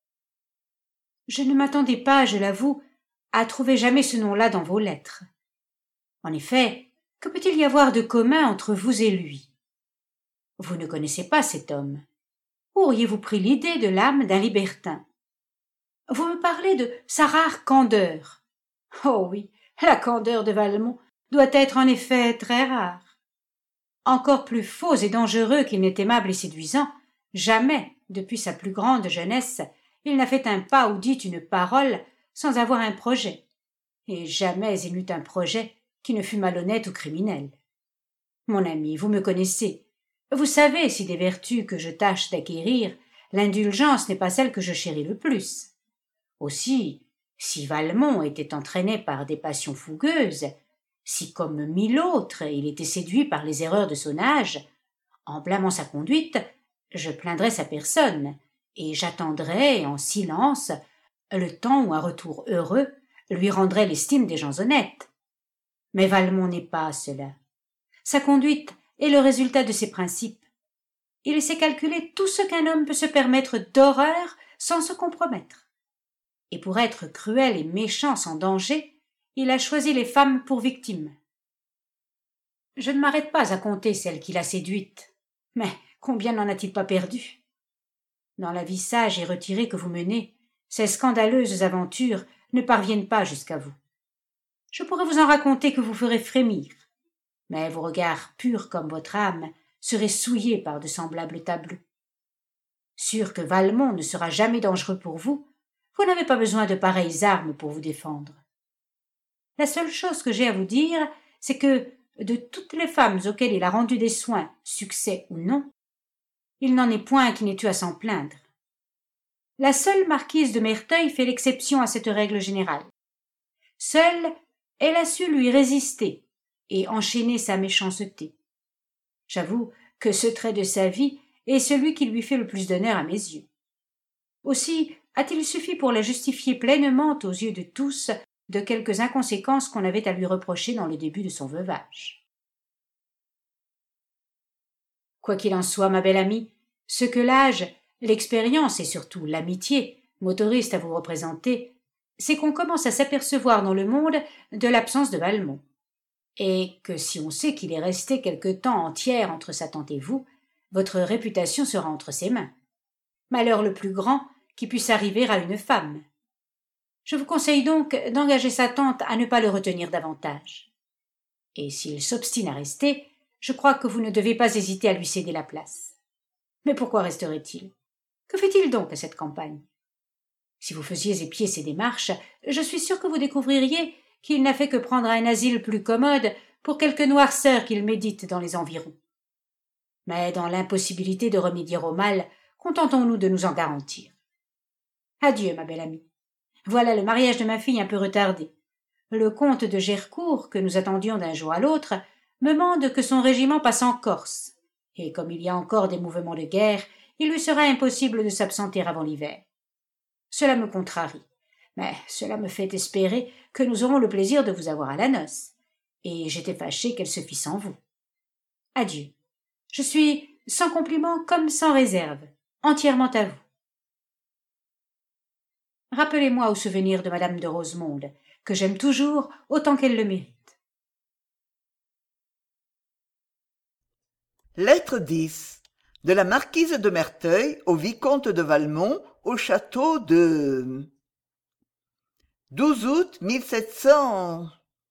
Je ne m'attendais pas, je l'avoue, à trouver jamais ce nom-là dans vos lettres. En effet, que peut-il y avoir de commun entre vous et lui? Vous ne connaissez pas cet homme. Où auriez-vous pris l'idée de l'âme d'un libertin? Vous me parlez de sa rare candeur. Oh oui, la candeur de Valmont doit être en effet très rare. Encore plus faux et dangereux qu'il n'est aimable et séduisant, jamais, depuis sa plus grande jeunesse, il n'a fait un pas ou dit une parole sans avoir un projet, et jamais il n'eut un projet qui ne fût malhonnête ou criminel. Mon ami, vous me connaissez. Vous savez si des vertus que je tâche d'acquérir, l'indulgence n'est pas celle que je chéris le plus. Aussi, si Valmont était entraîné par des passions fougueuses, si, comme 1000 autres, il était séduit par les erreurs de son âge, en blâmant sa conduite, je plaindrais sa personne, et j'attendrais, en silence, le temps où un retour heureux lui rendrait l'estime des gens honnêtes. Mais Valmont n'est pas cela. Sa conduite est le résultat de ses principes. Il sait calculer tout ce qu'un homme peut se permettre d'horreur sans se compromettre. Et pour être cruel et méchant sans danger, il a choisi les femmes pour victimes. Je ne m'arrête pas à compter celles qu'il a séduites, mais combien n'en a-t-il pas perdu? Dans la vie sage et retirée que vous menez, ces scandaleuses aventures ne parviennent pas jusqu'à vous. Je pourrais vous en raconter que vous ferez frémir, mais vos regards purs comme votre âme seraient souillés par de semblables tableaux. Sûr que Valmont ne sera jamais dangereux pour vous, vous n'avez pas besoin de pareilles armes pour vous défendre. La seule chose que j'ai à vous dire, c'est que, de toutes les femmes auxquelles il a rendu des soins, succès ou non, il n'en est point qui n'ait eu à s'en plaindre. La seule marquise de Merteuil fait l'exception à cette règle générale. Seule, elle a su lui résister et enchaîner sa méchanceté. J'avoue que ce trait de sa vie est celui qui lui fait le plus d'honneur à mes yeux. Aussi a-t-il suffi pour la justifier pleinement aux yeux de tous de quelques inconséquences qu'on avait à lui reprocher dans le début de son veuvage. Quoi qu'il en soit, ma belle amie, ce que l'âge, l'expérience et surtout l'amitié m'autorisent à vous représenter, c'est qu'on commence à s'apercevoir dans le monde de l'absence de Valmont, et que si on sait qu'il est resté quelque temps entière entre sa tante et vous, votre réputation sera entre ses mains. Malheur le plus grand qui puisse arriver à une femme. Je vous conseille donc d'engager sa tante à ne pas le retenir davantage. Et s'il s'obstine à rester, je crois que vous ne devez pas hésiter à lui céder la place. Mais pourquoi resterait-il? Que fait-il donc à cette campagne? Si vous faisiez épier ses démarches, je suis sûre que vous découvririez qu'il n'a fait que prendre un asile plus commode pour quelque noirceur qu'il médite dans les environs. Mais dans l'impossibilité de remédier au mal, contentons-nous de nous en garantir. Adieu, ma belle amie. Voilà le mariage de ma fille un peu retardé. Le comte de Gercourt, que nous attendions d'un jour à l'autre, me mande que son régiment passe en Corse, et comme il y a encore des mouvements de guerre, il lui sera impossible de s'absenter avant l'hiver. Cela me contrarie, mais cela me fait espérer que nous aurons le plaisir de vous avoir à la noce, et j'étais fâchée qu'elle se fît sans vous. Adieu. Je suis sans compliment comme sans réserve, entièrement à vous. Rappelez-moi au souvenir de madame de Rosemonde, que j'aime toujours autant qu'elle le mérite. Lettre 10 de la marquise de Merteuil au vicomte de Valmont au château de 12 août 1700.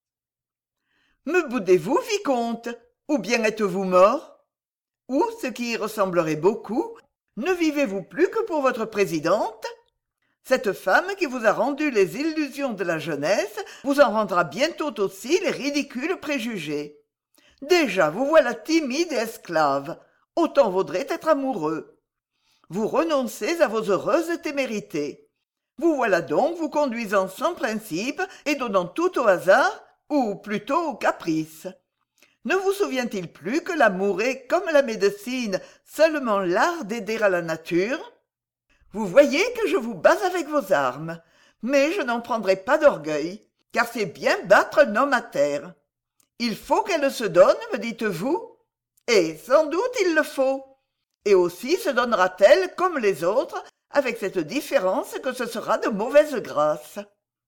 Me boudez-vous, vicomte, ou bien êtes-vous mort? Ou, ce qui y ressemblerait beaucoup, ne vivez-vous plus que pour votre présidente? Cette femme qui vous a rendu les illusions de la jeunesse vous en rendra bientôt aussi les ridicules préjugés. Déjà, vous voilà timide et esclave. Autant vaudrait être amoureux. Vous renoncez à vos heureuses témérités. Vous voilà donc vous conduisant sans principe et donnant tout au hasard, ou plutôt au caprice. Ne vous souvient-il plus que l'amour est, comme la médecine, seulement l'art d'aider à la nature? Vous voyez que je vous bats avec vos armes, mais je n'en prendrai pas d'orgueil, car c'est bien battre un homme à terre. Il faut qu'elle se donne, me dites-vous? Et sans doute il le faut. Et aussi se donnera-t-elle comme les autres, avec cette différence que ce sera de mauvaise grâce.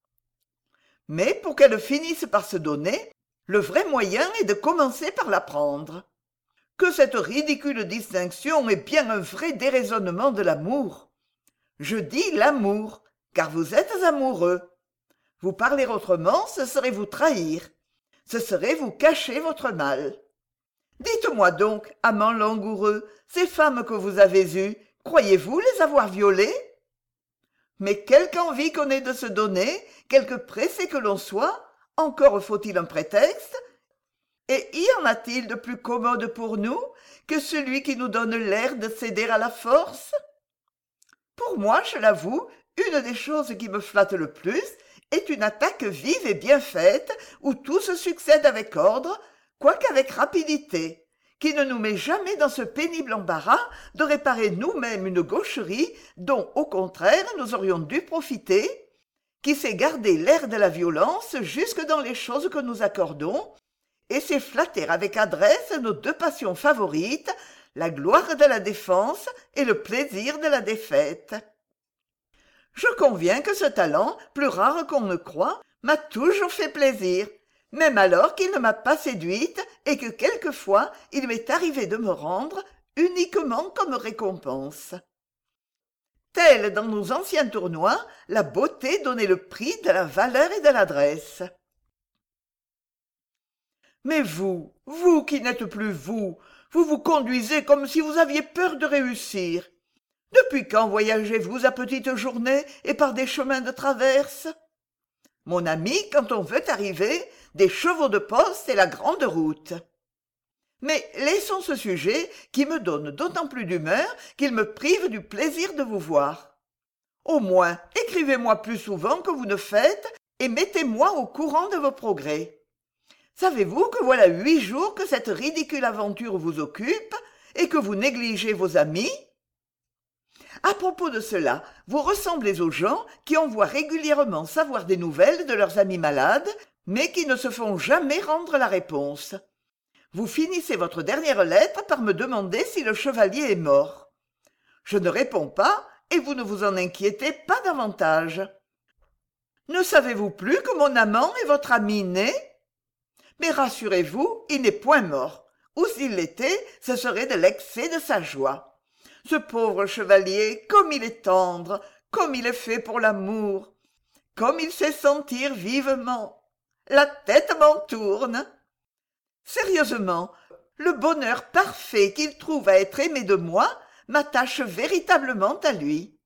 Mais pour qu'elle finisse par se donner, le vrai moyen est de commencer par la prendre. Que cette ridicule distinction est bien un vrai déraisonnement de l'amour. Je dis l'amour, car vous êtes amoureux. Vous parler autrement, ce serait vous trahir. Ce serait vous cacher votre mal. Dites-moi donc, amant langoureux, ces femmes que vous avez eues, croyez-vous les avoir violées? Mais quelque envie qu'on ait de se donner, quelque pressé que l'on soit, encore faut-il un prétexte? Et y en a-t-il de plus commode pour nous que celui qui nous donne l'air de céder à la force? Pour moi, je l'avoue, une des choses qui me flatte le plus est une attaque vive et bien faite, où tout se succède avec ordre, quoiqu'avec rapidité, qui ne nous met jamais dans ce pénible embarras de réparer nous-mêmes une gaucherie dont, au contraire, nous aurions dû profiter, qui sait garder l'air de la violence jusque dans les choses que nous accordons, et sait flatter avec adresse nos deux passions favorites, la gloire de la défense et le plaisir de la défaite. Je conviens que ce talent, plus rare qu'on ne croit, m'a toujours fait plaisir, même alors qu'il ne m'a pas séduite et que quelquefois il m'est arrivé de me rendre uniquement comme récompense. Telle dans nos anciens tournois, la beauté donnait le prix de la valeur et de l'adresse. Mais vous qui n'êtes plus vous, vous vous conduisez comme si vous aviez peur de réussir. Depuis quand voyagez-vous à petites journées et par des chemins de traverse? Mon ami, quand on veut arriver, des chevaux de poste et la grande route. Mais laissons ce sujet qui me donne d'autant plus d'humeur qu'il me prive du plaisir de vous voir. Au moins, écrivez-moi plus souvent que vous ne faites et mettez-moi au courant de vos progrès. Savez-vous que voilà 8 jours que cette ridicule aventure vous occupe et que vous négligez vos amis? À propos de cela, vous ressemblez aux gens qui envoient régulièrement savoir des nouvelles de leurs amis malades, mais qui ne se font jamais rendre la réponse. Vous finissez votre dernière lettre par me demander si le chevalier est mort. Je ne réponds pas, et vous ne vous en inquiétez pas davantage. Ne savez-vous plus que mon amant est votre ami né? Mais rassurez-vous, il n'est point mort. Ou s'il l'était, ce serait de l'excès de sa joie. Ce pauvre chevalier, comme il est tendre, comme il est fait pour l'amour, comme il sait sentir vivement. La tête m'en tourne. Sérieusement, le bonheur parfait qu'il trouve à être aimé de moi m'attache véritablement à lui.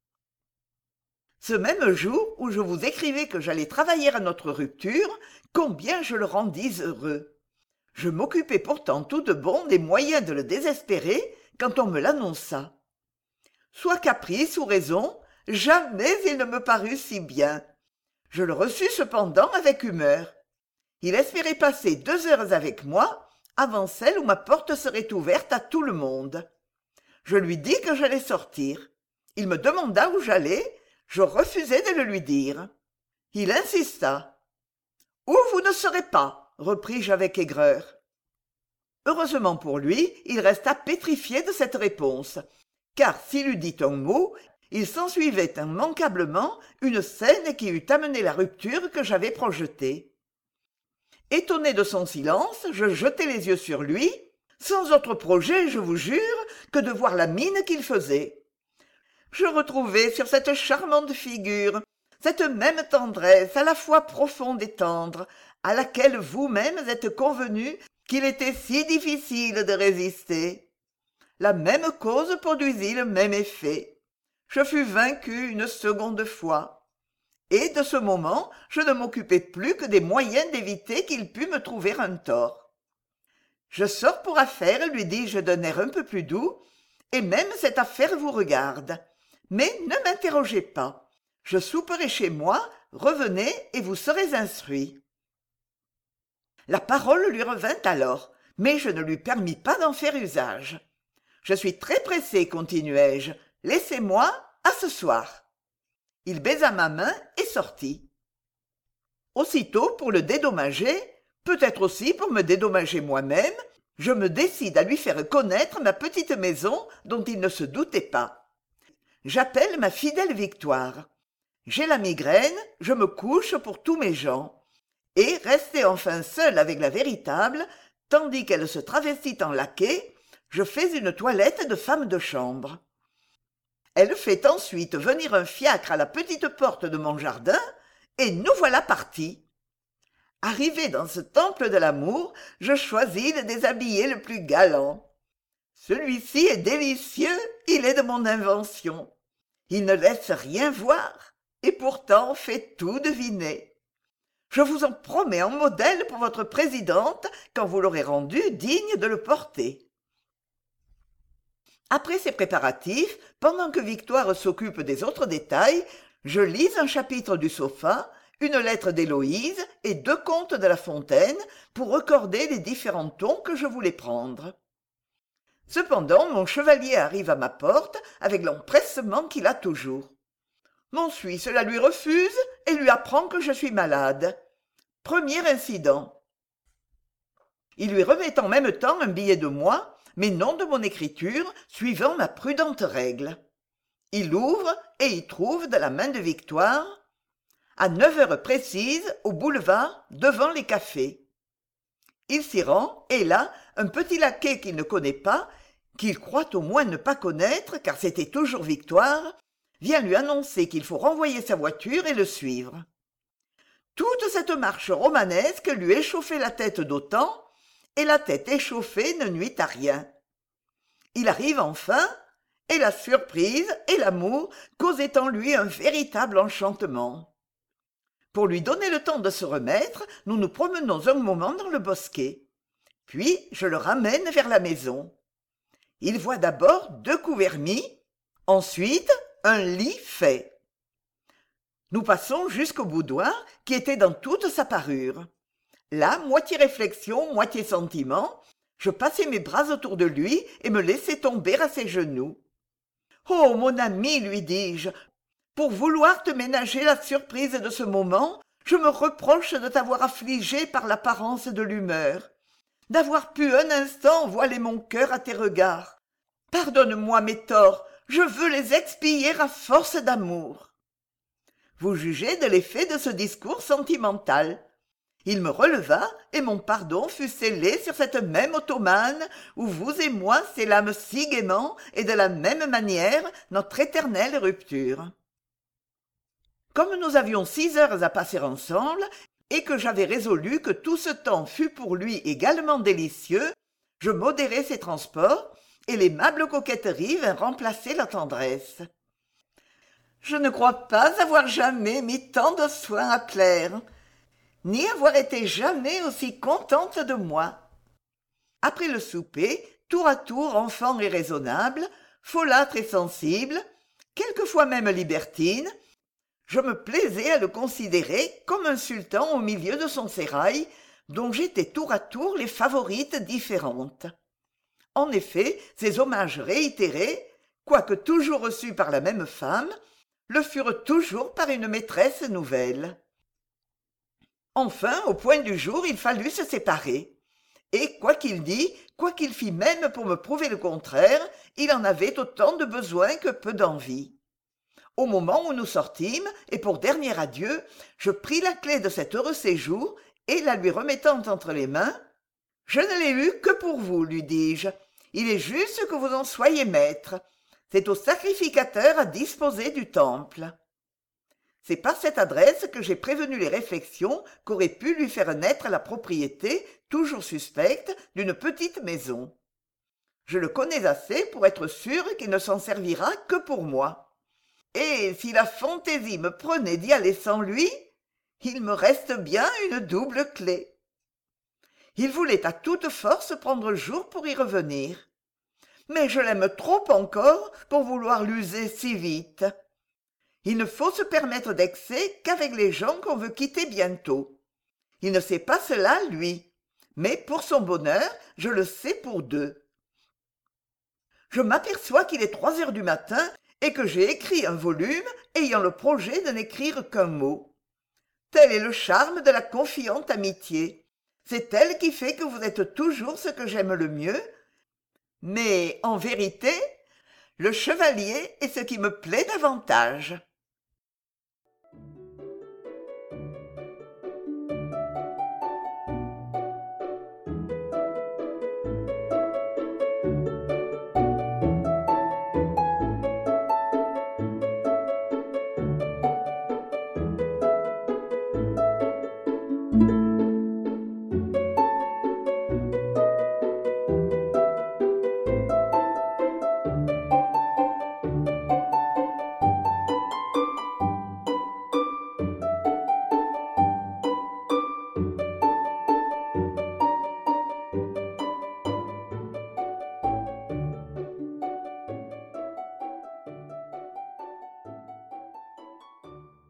Ce même jour où je vous écrivais que j'allais travailler à notre rupture, combien je le rendis heureux. Je m'occupais pourtant tout de bon des moyens de le désespérer quand on me l'annonça. Soit caprice ou raison, jamais il ne me parut si bien. Je le reçus cependant avec humeur. Il espérait passer 2 heures avec moi, avant celle où ma porte serait ouverte à tout le monde. Je lui dis que j'allais sortir. Il me demanda où j'allais, je refusai de le lui dire. Il insista. « Où vous ne serez pas, repris-je avec aigreur. Heureusement pour lui, il resta pétrifié de cette réponse, car s'il eût dit un mot, il s'ensuivait immanquablement une scène qui eût amené la rupture que j'avais projetée. Étonné de son silence, je jetai les yeux sur lui, sans autre projet, je vous jure, que de voir la mine qu'il faisait. Je retrouvai sur cette charmante figure cette même tendresse à la fois profonde et tendre, à laquelle vous-même êtes convenu qu'il était si difficile de résister. La même cause produisit le même effet. Je fus vaincu une seconde fois. Et de ce moment, je ne m'occupais plus que des moyens d'éviter qu'il pût me trouver un tort. Je sors pour affaire, lui dis-je d'un air un peu plus doux, et même cette affaire vous regarde. Mais ne m'interrogez pas. Je souperai chez moi, revenez et vous serez instruit. La parole lui revint alors, mais je ne lui permis pas d'en faire usage. Je suis très pressé, continuai-je. Laissez-moi à ce soir. Il baisa ma main et sortit. Aussitôt, pour le dédommager, peut-être aussi pour me dédommager moi-même, je me décide à lui faire connaître ma petite maison dont il ne se doutait pas. J'appelle ma fidèle Victoire. J'ai la migraine, je me couche pour tous mes gens. Et, resté enfin seul avec la véritable, tandis qu'elle se travestit en laquais, je fais une toilette de femme de chambre. Elle fait ensuite venir un fiacre à la petite porte de mon jardin, et nous voilà partis. Arrivé dans ce temple de l'amour, je choisis le déshabillé le plus galant. Celui-ci est délicieux, il est de mon invention. Il ne laisse rien voir, et pourtant fait tout deviner. Je vous en promets un modèle pour votre présidente quand vous l'aurez rendu digne de le porter. Après ces préparatifs, pendant que Victoire s'occupe des autres détails, je lis un chapitre du Sofa, une lettre d'Héloïse et 2 contes de La Fontaine pour recorder les différents tons que je voulais prendre. Cependant, mon chevalier arrive à ma porte avec l'empressement qu'il a toujours. Mon Suisse la lui refuse et lui apprend que je suis malade. Premier incident. Il lui remet en même temps un billet de moi, mais non de mon écriture, suivant ma prudente règle. Il ouvre et y trouve de la main de Victoire « À 9 heures précises, au boulevard, devant les cafés ». Il s'y rend, et là, un petit laquais qu'il ne connaît pas, qu'il croit au moins ne pas connaître, car c'était toujours Victoire, vient lui annoncer qu'il faut renvoyer sa voiture et le suivre. Toute cette marche romanesque lui échauffait la tête d'autant, et la tête échauffée ne nuit à rien. Il arrive enfin, et la surprise et l'amour causaient en lui un véritable enchantement. Pour lui donner le temps de se remettre, nous nous promenons un moment dans le bosquet. Puis je le ramène vers la maison. Il voit d'abord 2 couverts mis, ensuite un lit fait. Nous passons jusqu'au boudoir qui était dans toute sa parure. Là, moitié réflexion, moitié sentiment, je passai mes bras autour de lui et me laissai tomber à ses genoux. « Oh, mon ami, lui dis-je, pour vouloir te ménager la surprise de ce moment, je me reproche de t'avoir affligé par l'apparence de l'humeur, d'avoir pu un instant voiler mon cœur à tes regards. Pardonne-moi mes torts, je veux les expier à force d'amour. » Vous jugez de l'effet de ce discours sentimental. Il me releva et mon pardon fut scellé sur cette même ottomane où vous et moi scellâmes si gaiement et de la même manière notre éternelle rupture. Comme nous avions 6 heures à passer ensemble et que j'avais résolu que tout ce temps fût pour lui également délicieux, je modérai ses transports et l'aimable coquetterie vint remplacer la tendresse. Je ne crois pas avoir jamais mis tant de soin à plaire, ni avoir été jamais aussi contente de moi. Après le souper, tour à tour enfant et raisonnable, folâtre et sensible, quelquefois même libertine, je me plaisais à le considérer comme un sultan au milieu de son sérail, dont j'étais tour à tour les favorites différentes. En effet, ces hommages réitérés, quoique toujours reçus par la même femme, le furent toujours par une maîtresse nouvelle. Enfin, au point du jour, il fallut se séparer. Et quoi qu'il dît, quoi qu'il fît même pour me prouver le contraire, il en avait autant de besoin que peu d'envie. Au moment où nous sortîmes, et pour dernier adieu, je pris la clé de cet heureux séjour, et la lui remettant entre les mains, « Je ne l'ai eu que pour vous, lui dis-je. Il est juste que vous en soyez maître. C'est au sacrificateur à disposer du temple. » C'est par cette adresse que j'ai prévenu les réflexions qu'aurait pu lui faire naître la propriété, toujours suspecte, d'une petite maison. Je le connais assez pour être sûr qu'il ne s'en servira que pour moi. Et si la fantaisie me prenait d'y aller sans lui, il me reste bien une double clé. Il voulait à toute force prendre jour pour y revenir. Mais je l'aime trop encore pour vouloir l'user si vite. Il ne faut se permettre d'excès qu'avec les gens qu'on veut quitter bientôt. Il ne sait pas cela, lui. Mais pour son bonheur, je le sais pour 2. Je m'aperçois qu'il est 3 heures du matin et que j'ai écrit un volume ayant le projet de n'écrire qu'un mot. Tel est le charme de la confiante amitié. C'est elle qui fait que vous êtes toujours ce que j'aime le mieux. Mais, en vérité, le chevalier est ce qui me plaît davantage.